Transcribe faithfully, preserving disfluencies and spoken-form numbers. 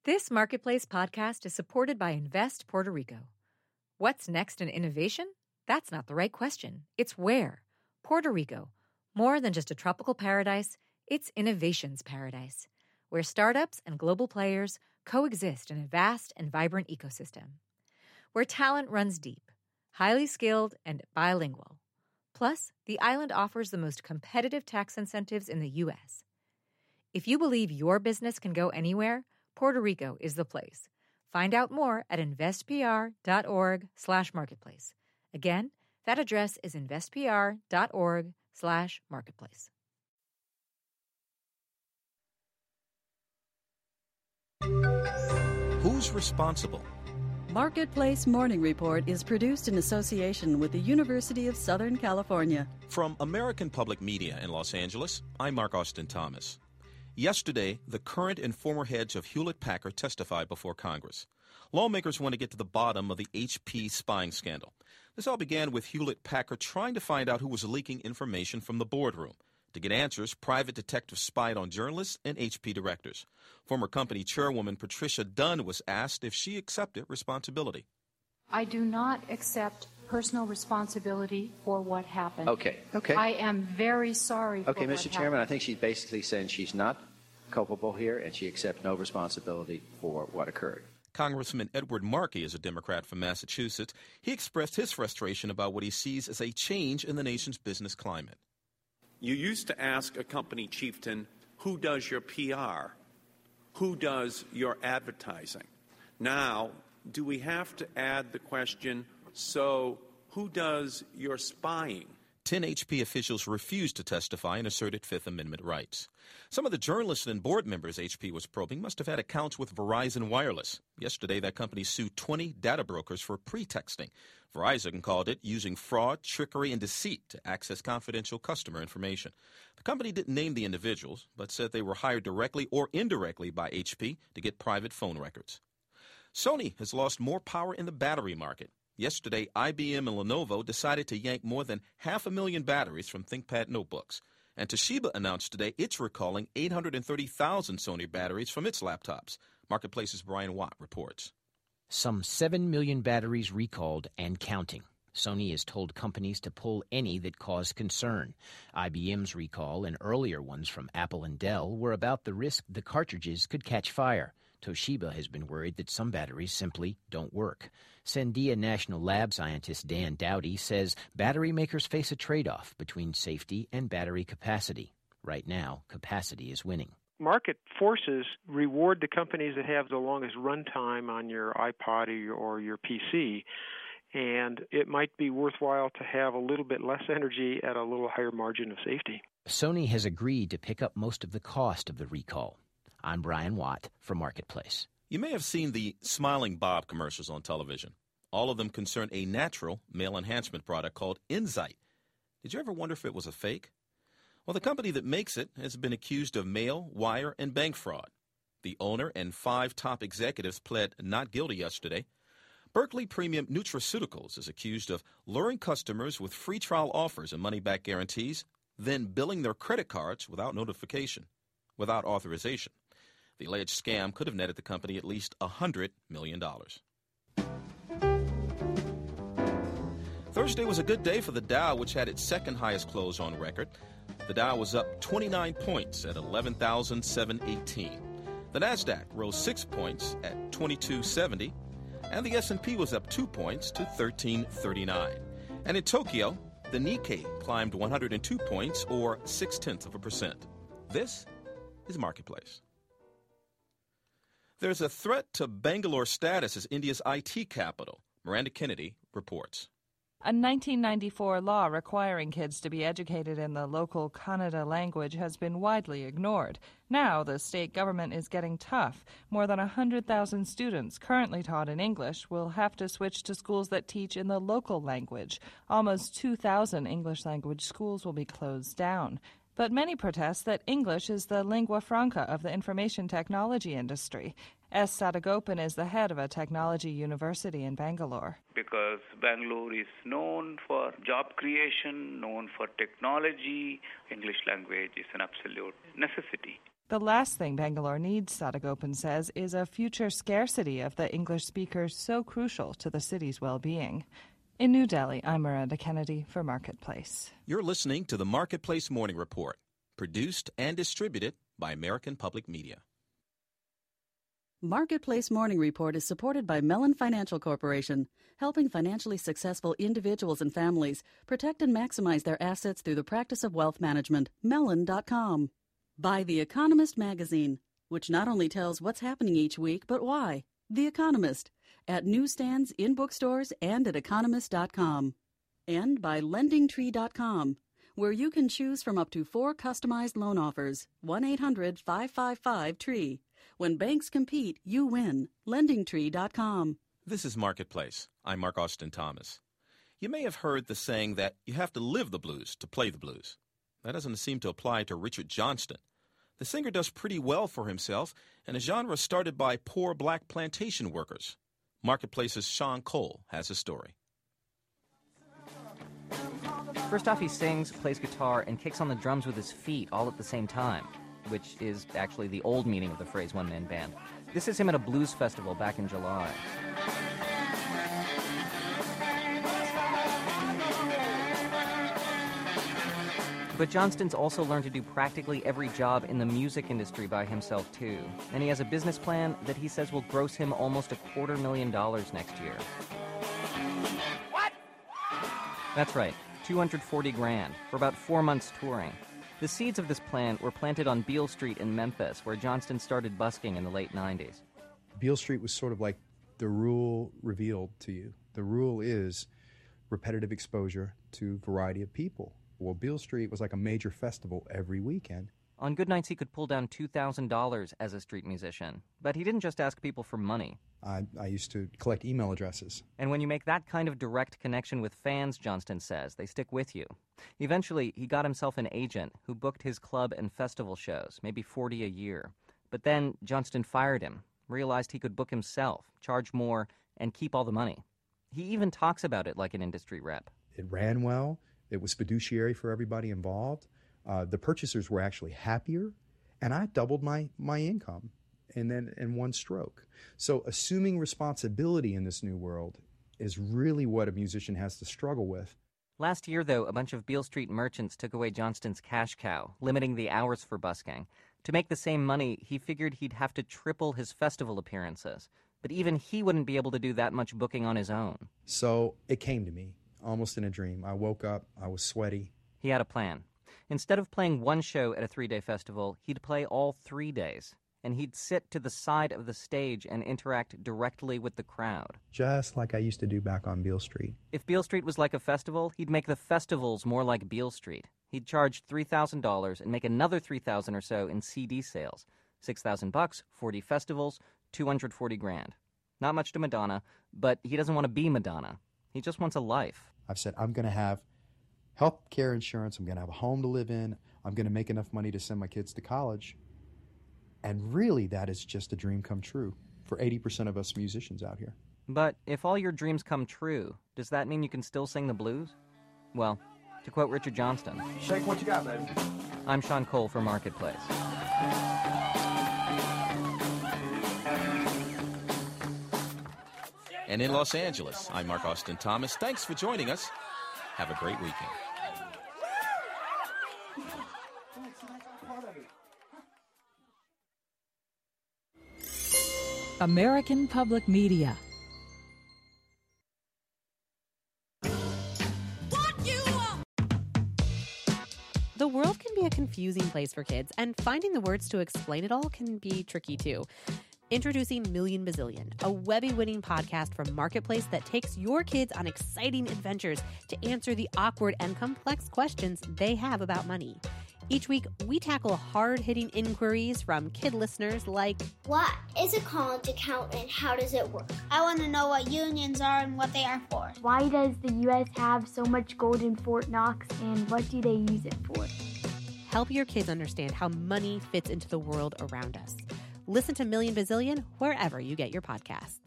This Marketplace podcast is supported by Invest Puerto Rico. What's next in innovation? That's not the right question. It's where. Puerto Rico. More than just a tropical paradise, it's innovation's paradise, where startups and global players coexist in a vast and vibrant ecosystem. Where talent runs deep, highly skilled, and bilingual. Plus, the island offers the most competitive tax incentives in the U S. If you believe your business can go anywhere, Puerto Rico is the place. Find out more at investpr.org slash marketplace. Again, that address is investpr.org slash marketplace. Who's responsible? Marketplace Morning Report is produced in association with the University of Southern California. From American Public Media in Los Angeles, I'm Mark Austin Thomas. Yesterday, the current and former heads of Hewlett-Packard testified before Congress. Lawmakers want to get to the bottom of the H P spying scandal. This all began with Hewlett-Packard trying to find out who was leaking information from the boardroom. To get answers, private detectives spied on journalists and H P directors. Former company chairwoman Patricia Dunn was asked if she accepted responsibility. I do not accept personal responsibility for what happened. Okay, okay. I am very sorry for Okay, what Mister Chairman, happened. I think she's basically saying she's not culpable here and she accepts no responsibility for what occurred. Congressman Edward Markey is a Democrat from Massachusetts. He expressed his frustration about what he sees as a change in the nation's business climate. You used to ask a company chieftain, who does your P R? Who does your advertising? Now, do we have to add the question, so who does your spying? Ten H P officials refused to testify and asserted Fifth Amendment rights. Some of the journalists and board members H P was probing must have had accounts with Verizon Wireless. Yesterday, that company sued twenty data brokers for pretexting. Verizon called it using fraud, trickery, and deceit to access confidential customer information. The company didn't name the individuals, but said they were hired directly or indirectly by H P to get private phone records. Sony has lost more power in the battery market. Yesterday, I B M and Lenovo decided to yank more than half a million batteries from ThinkPad notebooks. And Toshiba announced today it's recalling eight hundred thirty thousand Sony batteries from its laptops. Marketplace's Brian Watt reports. Some seven million batteries recalled and counting. Sony has told companies to pull any that cause concern. I B M's recall and earlier ones from Apple and Dell were about the risk the cartridges could catch fire. Toshiba has been worried that some batteries simply don't work. Sandia National Lab scientist Dan Dowdy says battery makers face a trade-off between safety and battery capacity. Right now, capacity is winning. Market forces reward the companies that have the longest runtime on your iPod or your, or your P C, and it might be worthwhile to have a little bit less energy at a little higher margin of safety. Sony has agreed to pick up most of the cost of the recall. I'm Brian Watt for Marketplace. You may have seen the Smiling Bob commercials on television. All of them concern a natural male enhancement product called Enzyte. Did you ever wonder if it was a fake? Well, the company that makes it has been accused of mail, wire, and bank fraud. The owner and five top executives pled not guilty yesterday. Berkeley Premium Nutraceuticals is accused of luring customers with free trial offers and money-back guarantees, then billing their credit cards without notification, without authorization. The alleged scam could have netted the company at least one hundred million dollars. Thursday was a good day for the Dow, which had its second highest close on record. The Dow was up twenty-nine points at eleven thousand seven hundred eighteen. The Nasdaq rose six points at twenty-two seventy, and the S and P was up two points to thirteen thirty-nine. And in Tokyo, the Nikkei climbed one hundred two points, or six-tenths of a percent. This is Marketplace. There's a threat to Bangalore's status as India's I T capital. Miranda Kennedy reports. A nineteen ninety-four law requiring kids to be educated in the local Kannada language has been widely ignored. Now the state government is getting tough. More than one hundred thousand students currently taught in English will have to switch to schools that teach in the local language. Almost two thousand English language schools will be closed down. But many protest that English is the lingua franca of the information technology industry. S. Sadagopan is the head of a technology university in Bangalore. Because Bangalore is known for job creation, known for technology, English language is an absolute necessity. The last thing Bangalore needs, Sadagopan says, is a future scarcity of the English speakers so crucial to the city's well-being. In New Delhi, I'm Miranda Kennedy for Marketplace. You're listening to the Marketplace Morning Report, produced and distributed by American Public Media. Marketplace Morning Report is supported by Mellon Financial Corporation, helping financially successful individuals and families protect and maximize their assets through the practice of wealth management. Mellon dot com. By The Economist magazine, which not only tells what's happening each week, but why. The Economist, at newsstands, in bookstores, and at economist dot com. And by lending tree dot com, where you can choose from up to four customized loan offers. one eight hundred five five five tree. When banks compete, you win. lending tree dot com. This is Marketplace. I'm Mark Austin Thomas. You may have heard the saying that you have to live the blues to play the blues. That doesn't seem to apply to Richard Johnston. The singer does pretty well for himself in a genre started by poor black plantation workers. Marketplace's Sean Cole has a story. First off, he sings, plays guitar, and kicks on the drums with his feet all at the same time, which is actually the old meaning of the phrase one-man band. This is him at a blues festival back in July. But Johnston's also learned to do practically every job in the music industry by himself, too. And he has a business plan that he says will gross him almost a quarter million dollars next year. What? That's right, two hundred forty grand for about four months touring. The seeds of this plan were planted on Beale Street in Memphis, where Johnston started busking in the late nineties. Beale Street was sort of like the rule revealed to you. The rule is repetitive exposure to a variety of people. Well, Beale Street was like a major festival every weekend. On good nights, he could pull down two thousand dollars as a street musician. But he didn't just ask people for money. I, I used to collect email addresses. And when you make that kind of direct connection with fans, Johnston says, they stick with you. Eventually, he got himself an agent who booked his club and festival shows, maybe forty a year. But then Johnston fired him, realized he could book himself, charge more, and keep all the money. He even talks about it like an industry rep. It ran well. It was fiduciary for everybody involved. Uh, the purchasers were actually happier, and I doubled my, my income and then in one stroke. So assuming responsibility in this new world is really what a musician has to struggle with. Last year, though, a bunch of Beale Street merchants took away Johnston's cash cow, limiting the hours for busking. To make the same money, he figured he'd have to triple his festival appearances. But even he wouldn't be able to do that much booking on his own. So it came to me. Almost in a dream. I woke up, I was sweaty. He had a plan. Instead of playing one show at a three-day festival, he'd play all three days. And he'd sit to the side of the stage and interact directly with the crowd. Just like I used to do back on Beale Street. If Beale Street was like a festival, he'd make the festivals more like Beale Street. He'd charge three thousand dollars and make another three thousand dollars or so in C D sales. six thousand bucks, forty festivals, two hundred forty grand. Not much to Madonna, but he doesn't want to be Madonna. He just wants a life. I've said, I'm going to have health care insurance. I'm going to have a home to live in. I'm going to make enough money to send my kids to college. And really, that is just a dream come true for eighty percent of us musicians out here. But if all your dreams come true, does that mean you can still sing the blues? Well, to quote Richard Johnston, shake what you got, baby. I'm Sean Cole for Marketplace. And in Los Angeles, I'm Mark Austin Thomas. Thanks for joining us. Have a great weekend. American Public Media. The world can be a confusing place for kids, and finding the words to explain it all can be tricky too. Introducing Million Bazillion, a Webby-winning podcast from Marketplace that takes your kids on exciting adventures to answer the awkward and complex questions they have about money. Each week, we tackle hard-hitting inquiries from kid listeners like, what is a college account and how does it work? I want to know what unions are and what they are for. Why does the U S have so much gold in Fort Knox and what do they use it for? Help your kids understand how money fits into the world around us. Listen to Million Bazillion wherever you get your podcasts.